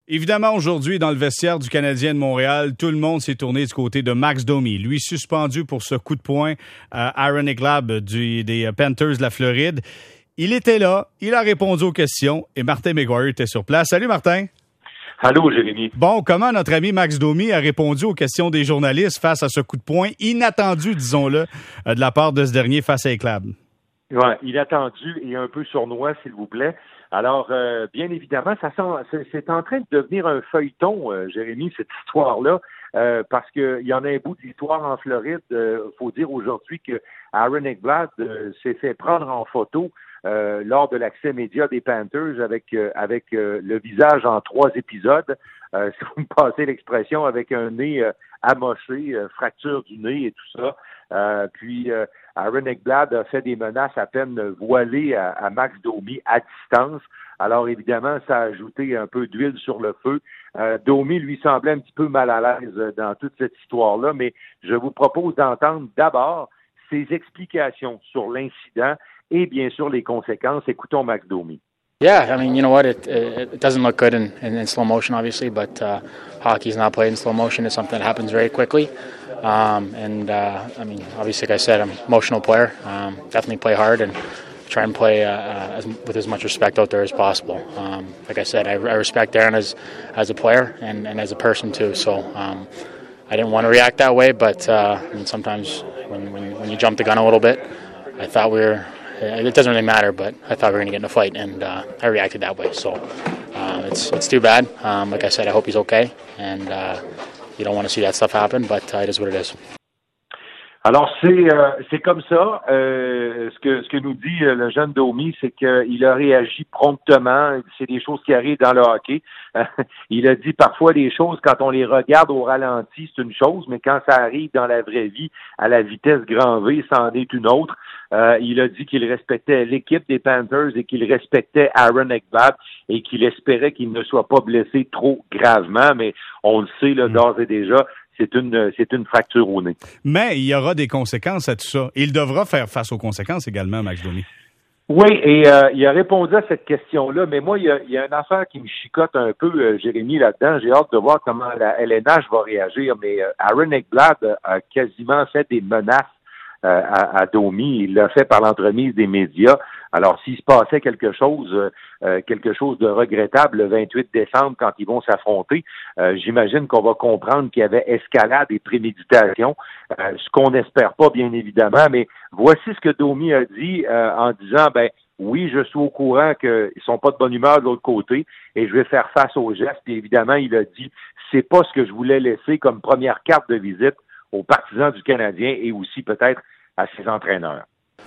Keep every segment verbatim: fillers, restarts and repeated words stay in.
Évidemment, aujourd'hui, dans le vestiaire du Canadien de Montréal, tout le monde s'est tourné du côté de Max Domi. Lui, suspendu pour ce coup de poing à Aaron Ekblad du, des Panthers de la Floride. Il était là, il a répondu aux questions et Martin McGuire était sur place. Salut Martin! Allô, Jérémy. Bon, comment notre ami Max Domi a répondu aux questions des journalistes face à ce coup de poing inattendu, disons-le, de la part de ce dernier face à Ekblad? Oui, inattendu et un peu sournois, s'il vous plaît. Alors, euh, bien évidemment, ça sent, c'est, c'est en train de devenir un feuilleton, euh, Jérémy, cette histoire-là, euh, parce qu'il y en a un bout d'histoire en Floride. Il euh, faut dire aujourd'hui que Aaron Ekblad euh, s'est fait prendre en photo euh, lors de l'accès média des Panthers avec euh, avec euh, le visage en trois épisodes. Euh, si vous me passez l'expression, avec un nez euh, amoché, euh, fracture du nez et tout ça. Euh, puis euh, Aaron Ekblad a fait des menaces à peine voilées à, à Max Domi à distance. Alors évidemment, ça a ajouté un peu d'huile sur le feu. Euh, Domi lui semblait un petit peu mal à l'aise dans toute cette histoire-là, mais je vous propose d'entendre d'abord ses explications sur l'incident et bien sûr les conséquences. Écoutons Max Domi. Yeah, I mean, you know what? It it doesn't look good in, in, in slow motion, obviously, but uh, hockey's not played in slow motion. It's something that happens very quickly. Um, and, uh, I mean, obviously, like I said, I'm an emotional player. Um, definitely play hard and try and play uh, as, with as much respect out there as possible. Um, like I said, I, I respect Aaron as, as a player and, and as a person, too. So um, I didn't want to react that way, but uh, I mean, sometimes when, when, when you jump the gun a little bit, I thought we were... It doesn't really matter, but I thought we were going to get in a fight, and uh, I reacted that way. So uh, it's it's too bad. Um, like I said, I hope he's okay, and uh, you don't want to see that stuff happen, but uh, it is what it is. Alors c'est euh, c'est comme ça. Euh, ce que ce que nous dit euh, le jeune Domi, c'est qu'il a réagi promptement. C'est des choses qui arrivent dans le hockey. Il a dit parfois des choses quand on les regarde au ralenti, c'est une chose, mais quand ça arrive dans la vraie vie, à la vitesse grand V, ça en est une autre. Euh, il a dit qu'il respectait l'équipe des Panthers et qu'il respectait Aaron Ekblad et qu'il espérait qu'il ne soit pas blessé trop gravement, mais on le sait là, d'ores et déjà. C'est une, c'est une fracture au nez. Mais il y aura des conséquences à tout ça. Il devra faire face aux conséquences également, Max Domi. Oui, et euh, il a répondu à cette question-là, mais moi, il y a, il y a une affaire qui me chicote un peu, euh, Jérémy, là-dedans. J'ai hâte de voir comment la L N H va réagir, mais euh, Aaron Ekblad a quasiment fait des menaces euh, à, à Domi. Il l'a fait par l'entremise des médias. Alors, s'il se passait quelque chose, euh, quelque chose de regrettable le vingt-huit décembre quand ils vont s'affronter, euh, j'imagine qu'on va comprendre qu'il y avait escalade et préméditation, euh, ce qu'on n'espère pas, bien évidemment. Mais voici ce que Domi a dit euh, en disant, ben oui, je suis au courant qu'ils sont pas de bonne humeur de l'autre côté et je vais faire face aux gestes. Et évidemment, il a dit, c'est pas ce que je voulais laisser comme première carte de visite aux partisans du Canadien et aussi peut-être à ses entraîneurs.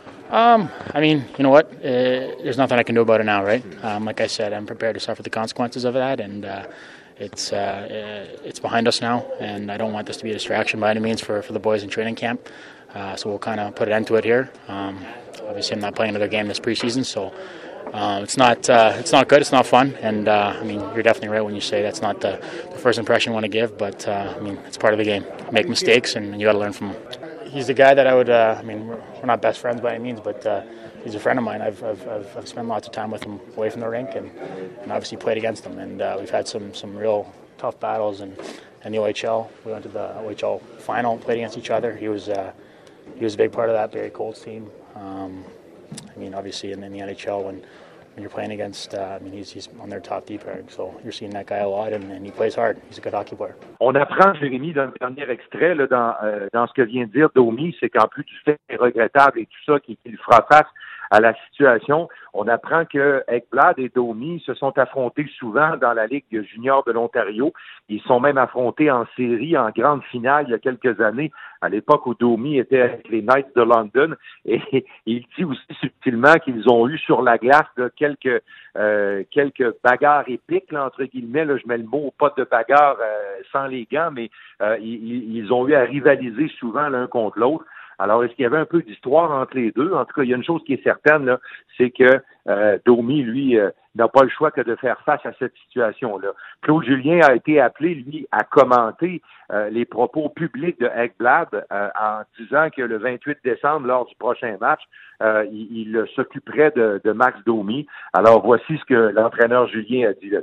Um, I mean, you know what? Uh, there's nothing I can do about it now, right? Um, like I said, I'm prepared to suffer the consequences of that, and uh, it's uh, uh, it's behind us now. And I don't want this to be a distraction by any means for, for the boys in training camp. Uh, so we'll kind of put an end to it here. Um, obviously, I'm not playing another game this preseason, so uh, it's not uh, it's not good. It's not fun. And uh, I mean, you're definitely right when you say that's not the, the first impression you want to give. But uh, I mean, it's part of the game. Make mistakes, and you got to learn from them. He's a guy that I would, uh, I mean, we're, we're not best friends by any means, but uh, he's a friend of mine. I've, I've, I've, I've spent lots of time with him away from the rink and, and obviously played against him. And uh, we've had some, some real tough battles in, in the O H L. We went to the O H L final, played against each other. He was uh, he was a big part of that Barry Colts team. Um, I mean, obviously in, in the N H L when, when you're playing against, uh, I mean, he's, he's on their top D pairing. So you're seeing that guy a lot, and, and he plays hard. He's a good hockey player. On apprend, Jérémy, dans le dernier extrait, là, dans, euh, dans ce que vient de dire Domi, c'est qu'en plus du fait regrettable et tout ça, qu'il, qu'il fera face à la situation, on apprend que Ekblad et Domi se sont affrontés souvent dans la Ligue junior de l'Ontario. Ils sont même affrontés en série, en grande finale, il y a quelques années, à l'époque où Domi était avec les Knights de London. Et il dit aussi subtilement qu'ils ont eu sur la glace là, quelques euh, quelques bagarres épiques, là, entre guillemets. Là, je mets le mot, pas de bagarre euh, sans les gants, mais euh, ils, ils ont eu à rivaliser souvent l'un contre l'autre. Alors, est-ce qu'il y avait un peu d'histoire entre les deux? En tout cas, il y a une chose qui est certaine, là, c'est que euh, Domi, lui, euh, n'a pas le choix que de faire face à cette situation-là. Claude Julien a été appelé, lui, à commenter euh, les propos publics de Ekblad euh, en disant que le vingt-huit décembre, lors du prochain match, euh, il, il s'occuperait de, de Max Domi. Alors, voici ce que l'entraîneur Julien a dit là-dessus.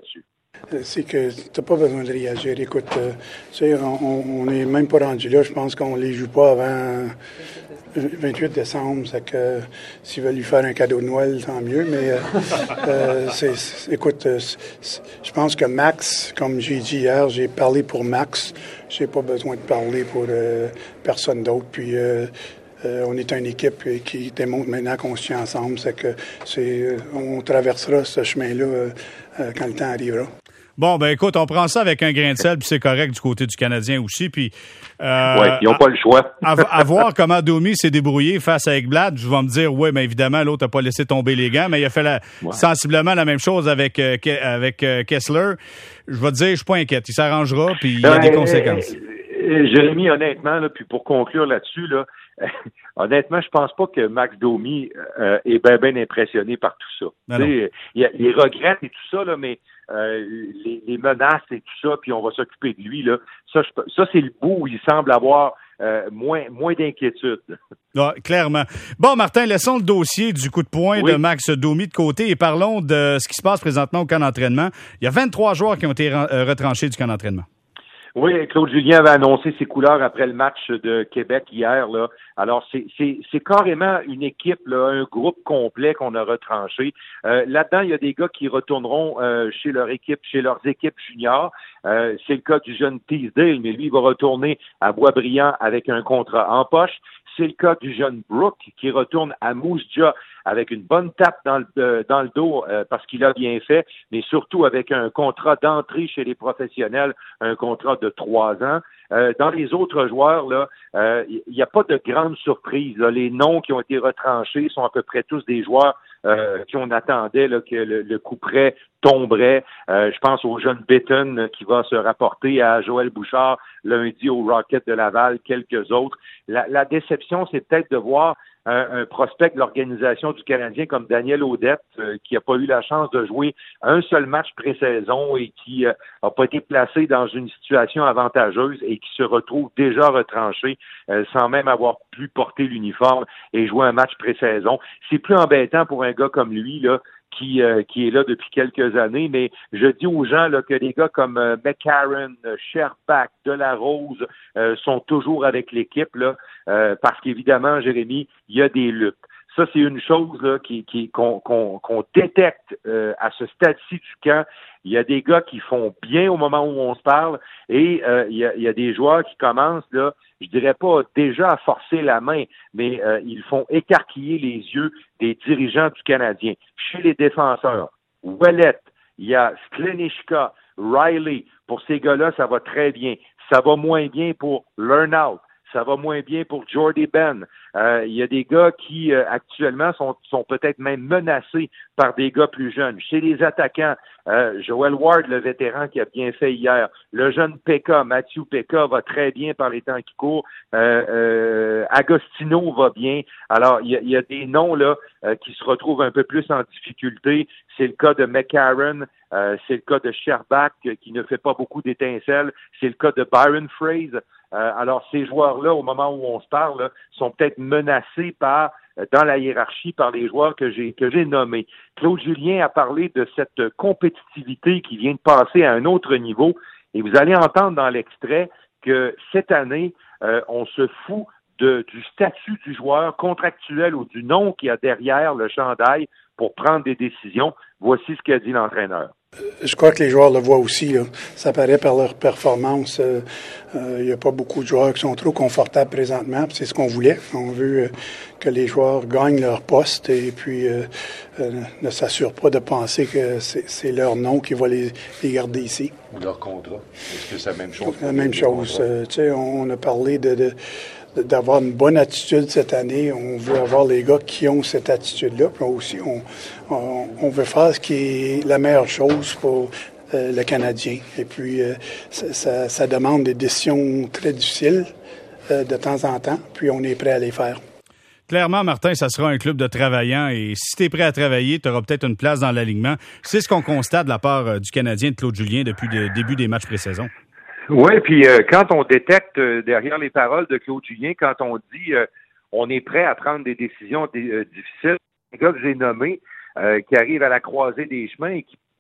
C'est que tu n'as pas besoin de réagir. Écoute, euh, tu sais, on n'est même pas rendu là. Je pense qu'on ne les joue pas avant vingt-huit décembre. C'est que s'ils veulent lui faire un cadeau de Noël, tant mieux. Mais euh, euh, c'est, c'est, écoute, euh, c'est, je pense que Max, comme j'ai dit hier, j'ai parlé pour Max. J'ai pas besoin de parler pour euh, personne d'autre. Puis euh, euh, on est une équipe qui démontre maintenant qu'on se tient ensemble. C'est que c'est, on traversera ce chemin-là euh, euh, quand le temps arrivera. Bon, ben écoute, on prend ça avec un grain de sel, puis c'est correct du côté du Canadien aussi. Puis, euh, oui, ils n'ont pas le choix. à, à voir comment Domi s'est débrouillé face à Ekblad, je vais me dire, oui, mais évidemment, l'autre n'a pas laissé tomber les gants, mais il a fait la, ouais. sensiblement la même chose avec, euh, avec euh, Kessler. Je vais te dire, je suis pas inquiète. Il s'arrangera, puis il y a euh, des conséquences. Euh, Jérémy, honnêtement, là, puis pour conclure là-dessus, là, honnêtement, je pense pas que Max Domi euh, est bien ben impressionné par tout ça. Il, il regrette et tout ça, là, mais euh, les, les menaces et tout ça, puis on va s'occuper de lui. Là. Ça, je, ça, c'est le bout où il semble avoir euh, moins, moins d'inquiétude. Ah, clairement. Bon, Martin, laissons le dossier du coup de poing oui. de Max Domi de côté et parlons de ce qui se passe présentement au camp d'entraînement. Il y a vingt-trois joueurs qui ont été retranchés du camp d'entraînement. Oui, Claude Julien avait annoncé ses couleurs après le match de Québec hier. Là. Alors, c'est, c'est, c'est carrément une équipe, là, un groupe complet qu'on a retranché. Euh, là-dedans, il y a des gars qui retourneront euh, chez leur équipe, chez leurs équipes juniors. Euh, c'est le cas du jeune Teasdale, mais lui, il va retourner à Boisbriand avec un contrat en poche. C'est le cas du jeune Brook qui retourne à Moose Jaw avec une bonne tape dans le, euh, dans le dos euh, parce qu'il a bien fait, mais surtout avec un contrat d'entrée chez les professionnels, un contrat de trois ans. Euh, dans les autres joueurs, là, il euh, n'y a pas de grande surprise. Là. Les noms qui ont été retranchés sont à peu près tous des joueurs euh, qu'on attendait là, que le, le coup près tomberait. Euh, je pense au jeune Bitton qui va se rapporter à Joël Bouchard lundi au Rocket de Laval, quelques autres. La, la déception, c'est peut-être de voir un, un prospect de l'organisation du Canadien comme Daniel Audette, euh, qui n'a pas eu la chance de jouer un seul match pré-saison et qui n'a euh, pas été placé dans une situation avantageuse et qui se retrouve déjà retranché euh, sans même avoir pu porter l'uniforme et jouer un match pré-saison. C'est plus embêtant pour un gars comme lui, là, qui euh, qui est là depuis quelques années, mais je dis aux gens là, que des gars comme euh, McCarron, Sherbak, Delarose euh, sont toujours avec l'équipe là, euh, parce qu'évidemment, Jérémy, il y a des luttes. Ça, c'est une chose là, qui, qui, qu'on, qu'on, qu'on détecte euh, à ce stade-ci du camp. Il y a des gars qui font bien au moment où on se parle et euh, il, y a, il y a des joueurs qui commencent, là, je dirais pas déjà à forcer la main, mais euh, ils font écarquiller les yeux des dirigeants du Canadien. Chez les défenseurs, Ouellet, il y a Sklenichka, Riley. Pour ces gars-là, ça va très bien. Ça va moins bien pour Lernout. Ça va moins bien pour Jordy Ben. Euh, il y a des gars qui, euh, actuellement, sont, sont peut-être même menacés par des gars plus jeunes. Chez les attaquants, euh, Joel Ward, le vétéran qui a bien fait hier. Le jeune Pekka, Mathieu Pekka, va très bien par les temps qui courent. Euh, euh, Agostino va bien. Alors, il y a, il y a des noms là euh, qui se retrouvent un peu plus en difficulté. C'est le cas de McCarron. Euh, c'est le cas de Sherbak, euh, qui ne fait pas beaucoup d'étincelles. C'est le cas de Byron Fraser. Euh, alors, ces joueurs-là, au moment où on se parle, là, sont peut-être menacés par, euh, dans la hiérarchie, par les joueurs que j'ai que j'ai nommés. Claude Julien a parlé de cette compétitivité qui vient de passer à un autre niveau. Et vous allez entendre dans l'extrait que cette année, euh, on se fout de, du statut du joueur contractuel ou du nom qu'il y a derrière le chandail pour prendre des décisions. Voici ce qu'a dit l'entraîneur. Je crois que les joueurs le voient aussi, là. Ça paraît par leur performance. Il euh, n'y euh, a pas beaucoup de joueurs qui sont trop confortables présentement. C'est ce qu'on voulait. On veut euh, que les joueurs gagnent leur poste et puis euh, euh, ne s'assurent pas de penser que c'est, c'est leur nom qui va les, les garder ici. Ou leur contrat. Est-ce que c'est la même chose? La même chose. Euh, tu sais, on a parlé de... de d'avoir une bonne attitude cette année. On veut avoir les gars qui ont cette attitude-là. Puis aussi, on, on, on veut faire ce qui est la meilleure chose pour euh, le Canadien. Et puis, euh, ça, ça, ça demande des décisions très difficiles euh, de temps en temps. Puis, on est prêt à les faire. Clairement, Martin, ça sera un club de travaillants et si tu es prêt à travailler, tu auras peut-être une place dans l'alignement. C'est ce qu'on constate de la part euh, du Canadien de Claude Julien depuis le début des matchs pré-saison. Oui, puis euh, quand on détecte euh, derrière les paroles de Claude Julien, quand on dit euh, on est prêt à prendre des décisions d- euh, difficiles, les gars que j'ai nommés, euh, qui arrivent à la croisée des chemins et qui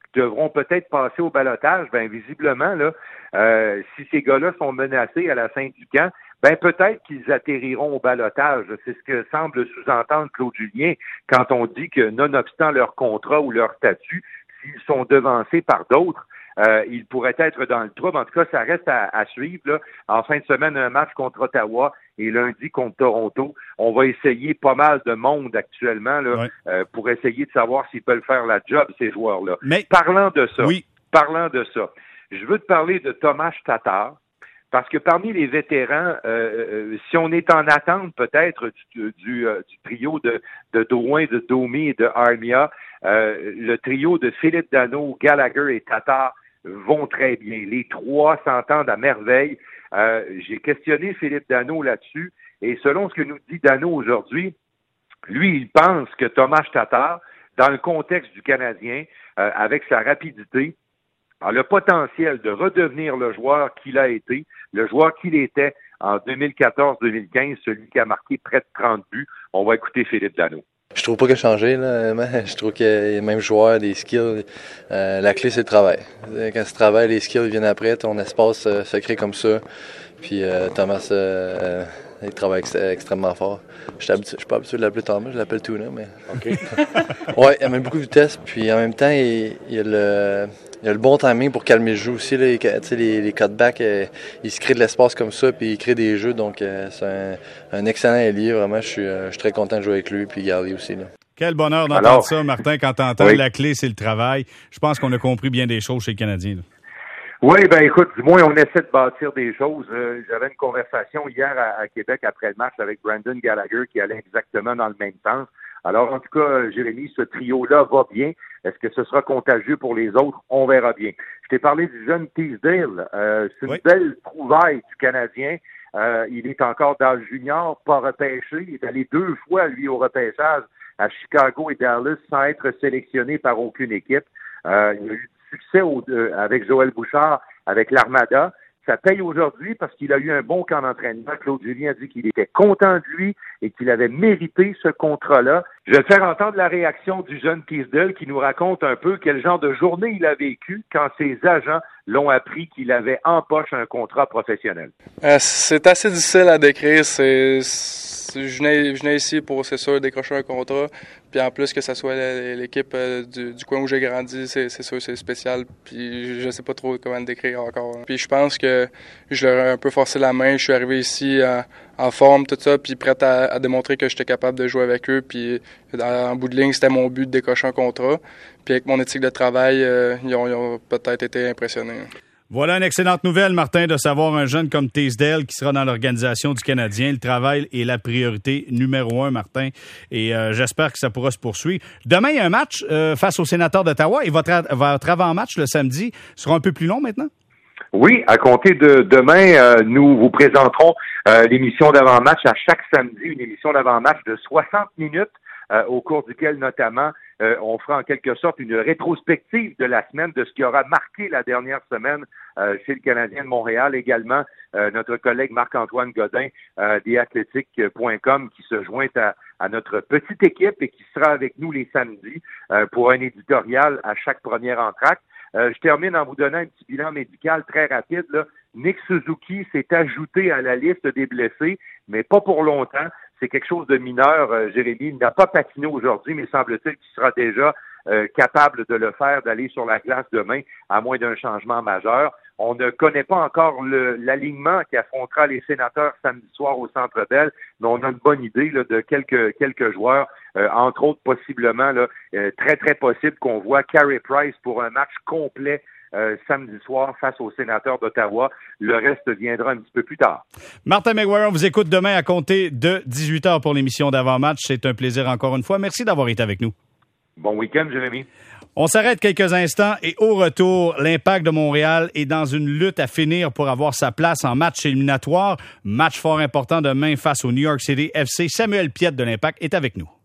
devront peut-être passer au ballottage. Ben visiblement, là, euh, si ces gars-là sont menacés à la fin du camp, ben peut-être qu'ils atterriront au ballottage. C'est ce que semble sous-entendre Claude Julien quand on dit que, nonobstant leur contrat ou leur statut, s'ils sont devancés par d'autres, euh, ils pourraient être dans le trouble. En tout cas, ça reste à, à suivre. Là. En fin de semaine, un match contre Ottawa et lundi contre Toronto. On va essayer pas mal de monde actuellement là, ouais. euh, pour essayer de savoir s'ils peuvent faire la job, ces joueurs-là. Mais parlant de ça, oui. parlant de ça, je veux te parler de Tomáš Tatar. Parce que parmi les vétérans, euh, si on est en attente peut-être du, du, euh, du trio de, de Drouin, de Domi et de Armia, euh, le trio de Philippe Danault, Gallagher et Tatar vont très bien. Les trois s'entendent à merveille. Euh, j'ai questionné Philippe Danault là-dessus et selon ce que nous dit Danault aujourd'hui, lui, il pense que Tomáš Tatar, dans le contexte du Canadien, euh, avec sa rapidité, a le potentiel de redevenir le joueur qu'il a été, le joueur qu'il était en deux mille quatorze deux mille quinze, celui qui a marqué près de trente buts. On va écouter Philippe Danault. Je trouve pas qu'il a changé, là. Je trouve qu'il y a les mêmes joueurs, des skills. Euh, la clé, c'est le travail. Quand tu travailles, les skills viennent après, ton espace euh, se crée comme ça. Puis euh, Thomas, euh, il travaille ex- extrêmement fort. Je ne suis pas habitué de l'appeler Thomas, je l'appelle Tuna, mais... OK. Ouais, il amène beaucoup de vitesse, puis en même temps, il, il, a, le, il a le bon timing pour calmer le jeu aussi. Là. Tu sais, les, les cutbacks, euh, il se crée de l'espace comme ça, puis il crée des jeux, donc euh, c'est un, un excellent allié. Vraiment, je suis, euh, je suis très content de jouer avec lui, puis Garley aussi. Là. Quel bonheur d'entendre Alors, ça, Martin, quand tu entends oui. la clé, c'est le travail. Je pense qu'on a compris bien des choses chez le Canadien. Là. Oui, ben écoute, du moins on essaie de bâtir des choses. Euh, j'avais une conversation hier à, à Québec après le match avec Brandon Gallagher qui allait exactement dans le même sens. Alors en tout cas, Jérémy, ce trio-là va bien. Est-ce que ce sera contagieux pour les autres? On verra bien. Je t'ai parlé du jeune Teasdale. Euh, c'est une oui. belle trouvaille du Canadien. Euh, il est encore dans le junior, pas repêché. Il est allé deux fois, lui, au repêchage à Chicago et Dallas sans être sélectionné par aucune équipe. Euh, il a eu succès au, euh, avec Joël Bouchard, avec l'Armada. Ça paye aujourd'hui parce qu'il a eu un bon camp d'entraînement. Claude Julien a dit qu'il était content de lui et qu'il avait mérité ce contrat-là. Je vais faire entendre la réaction du jeune Teasdale qui nous raconte un peu quel genre de journée il a vécu quand ses agents l'ont appris qu'il avait en poche un contrat professionnel. Euh, c'est assez difficile à décrire. C'est, c'est, je, venais, je venais ici pour, c'est sûr, décrocher un contrat. Puis en plus que ça soit l'équipe euh, du, du coin où j'ai grandi, c'est, c'est sûr, c'est spécial. Puis je sais pas trop comment le décrire encore. Puis je pense que je leur ai un peu forcé la main. Je suis arrivé ici en, en forme, tout ça, puis prêt à, à démontrer que j'étais capable de jouer avec eux. Puis en bout de ligne, c'était mon but de décrocher un contrat. Puis avec mon éthique de travail, euh, ils, ont, ils ont peut-être été impressionnés. Voilà une excellente nouvelle, Martin, de savoir un jeune comme Teasdale qui sera dans l'organisation du Canadien. Le travail est la priorité numéro un, Martin, et euh, j'espère que ça pourra se poursuivre. Demain, il y a un match euh, face aux Sénateurs d'Ottawa et votre, votre avant-match le samedi sera un peu plus long maintenant? Oui, à compter de demain, euh, nous vous présenterons euh, l'émission d'avant-match à chaque samedi, une émission d'avant-match de soixante minutes, euh, au cours duquel notamment Euh, on fera en quelque sorte une rétrospective de la semaine, de ce qui aura marqué la dernière semaine euh, chez le Canadien de Montréal. Également, euh, notre collègue Marc-Antoine Godin euh, des athletic point com qui se joint à, à notre petite équipe et qui sera avec nous les samedis euh, pour un éditorial à chaque premier entracte. Euh, je termine en vous donnant un petit bilan médical très rapide. Là. Nick Suzuki s'est ajouté à la liste des blessés, mais pas pour longtemps. C'est quelque chose de mineur, euh, Jérémy. Il n'a pas patiné aujourd'hui, mais semble-t-il qu'il sera déjà euh, capable de le faire, d'aller sur la glace demain, à moins d'un changement majeur. On ne connaît pas encore le, l'alignement qui affrontera les Sénateurs samedi soir au Centre Bell, mais on a une bonne idée là, de quelques quelques joueurs, euh, entre autres possiblement, là, euh, très très possible qu'on voit Carey Price pour un match complet Euh, samedi soir face aux Sénateurs d'Ottawa. Le reste viendra un petit peu plus tard. Martin McGuire, on vous écoute demain à compter de dix-huit heures pour l'émission d'avant-match. C'est un plaisir encore une fois. Merci d'avoir été avec nous. Bon week-end, Jérémy. On s'arrête quelques instants et au retour, l'Impact de Montréal est dans une lutte à finir pour avoir sa place en match éliminatoire. Match fort important demain face au New York City F C. Samuel Piette de l'Impact est avec nous.